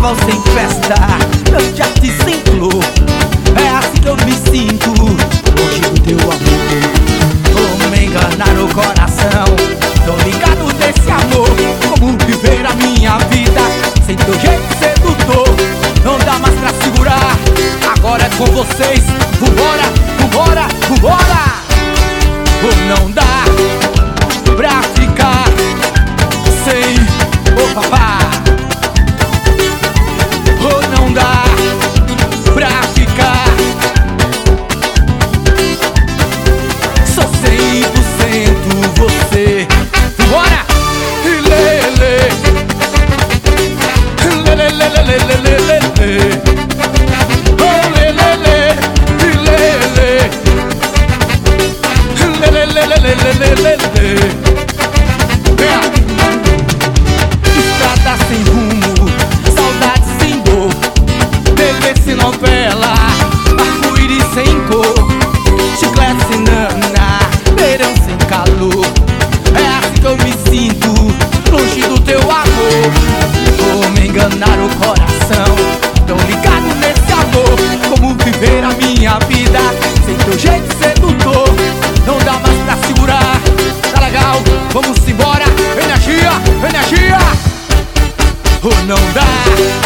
carnaval sem festa, meu jate sem flor. É assim que eu me sinto, longe do teu amor. Como me enganar o coração, tô ligado desse amor. Como viver a minha vida sem teu jeito sedutor. Não dá mais pra segurar, agora é com vocês. Vambora, vambora, vambora. Ou não dá pra ficar sem o papá. Ou não dá pra ficar. Sou 100% você. Bora! Lele, lele, lele, lele, lele. Oh, lele, lele, lele, lele, lele, lele. Estrada sem rumo, saudade sem dor, TV sem novela, arco-íris sem cor, chiclete sem nana, verão sem calor. É assim que eu me sinto, longe do teu amor. Vou me enganar o coração, tão ligado nesse amor. Como viver a minha vida sem teu jeito sedutor. Não dá mais pra segurar, tá legal, vamos embora. Energia, energia. Ou não dá